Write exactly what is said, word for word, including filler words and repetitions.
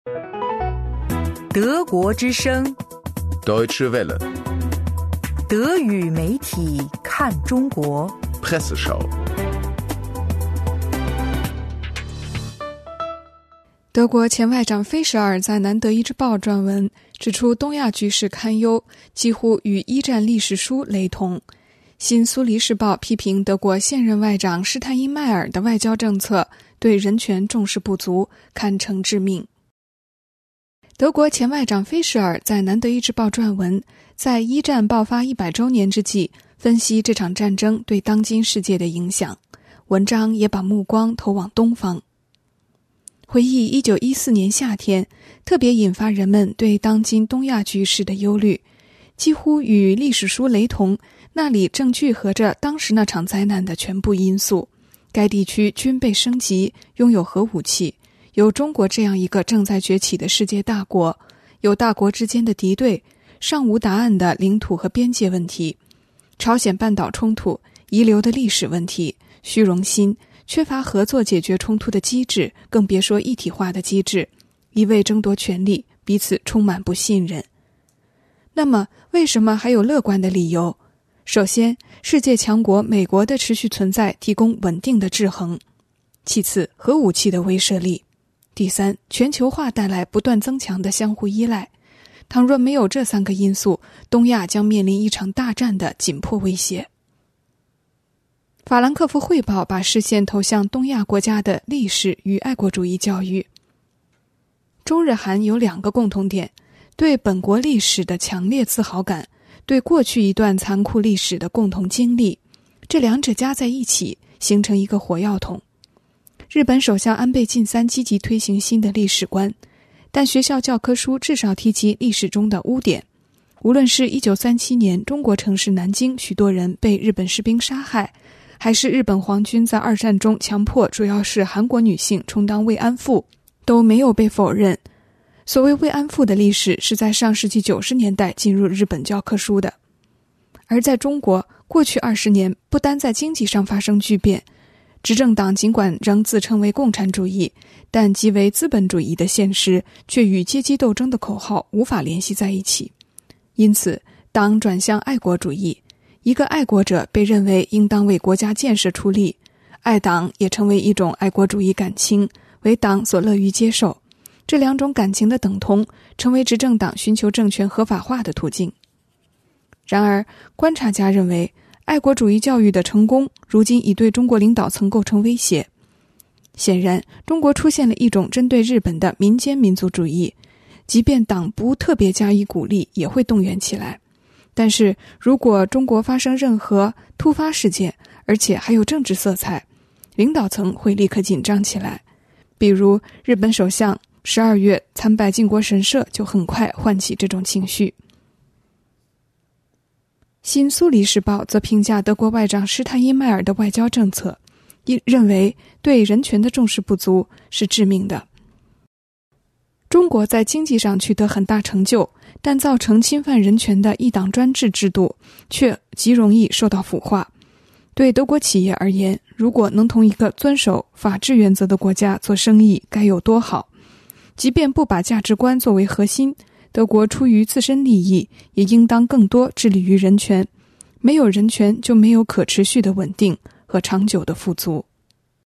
德国之声 Deutsche Welle 德语媒体看中国 Presseschau。 德国前外长菲舍尔在南德意志报撰文，指出东亚局势堪忧，几乎与一战历史书雷同。新苏黎世报批评德国现任外长施泰因迈尔的外交政策对人权重视不足，堪称致命。德国前外长菲舍尔在南德意志报撰文，在一战爆发一百周年之际，分析这场战争对当今世界的影响。文章也把目光投往东方，回忆一九一四年夏天，特别引发人们对当今东亚局势的忧虑，几乎与历史书雷同，那里正聚合着当时那场灾难的全部因素。该地区军备升级，拥有核武器，有中国这样一个正在崛起的世界大国，有大国之间的敌对，尚无答案的领土和边界问题，朝鲜半岛冲突，遗留的历史问题，虚荣心，缺乏合作解决冲突的机制，更别说一体化的机制，一味争夺权力，彼此充满不信任。那么为什么还有乐观的理由？首先，世界强国美国的持续存在提供稳定的制衡；其次，核武器的威慑力；第三，全球化带来不断增强的相互依赖。倘若没有这三个因素，东亚将面临一场大战的紧迫威胁。法兰克福汇报把视线投向东亚国家的历史与爱国主义教育。中日韩有两个共同点：对本国历史的强烈自豪感，对过去一段残酷历史的共同经历，这两者加在一起形成一个火药桶。日本首相安倍晋三积极推行新的历史观，但学校教科书至少提及历史中的污点。无论是一九三七年中国城市南京许多人被日本士兵杀害，还是日本皇军在二战中强迫主要是韩国女性充当慰安妇，都没有被否认。所谓慰安妇的历史是在上世纪九十年代进入日本教科书的。而在中国，过去二十年不单在经济上发生巨变，执政党尽管仍自称为共产主义，但即为资本主义的现实却与阶级斗争的口号无法联系在一起。因此，党转向爱国主义，一个爱国者被认为应当为国家建设出力，爱党也成为一种爱国主义感情，为党所乐于接受。这两种感情的等同，成为执政党寻求政权合法化的途径。然而，观察家认为，爱国主义教育的成功，如今已对中国领导层构成威胁。显然，中国出现了一种针对日本的民间民族主义，即便党不特别加以鼓励，也会动员起来。但是，如果中国发生任何突发事件，而且还有政治色彩，领导层会立刻紧张起来。比如，日本首相十二月参拜靖国神社，就很快唤起这种情绪。新苏黎世报则评价德国外长施泰因迈尔的外交政策，认为对人权的重视不足是致命的。中国在经济上取得很大成就，但造成侵犯人权的一党专制制度却极容易受到腐化。对德国企业而言，如果能同一个遵守法治原则的国家做生意，该有多好。即便不把价值观作为核心，德国出于自身利益，也应当更多致力于人权。没有人权，就没有可持续的稳定和长久的富足。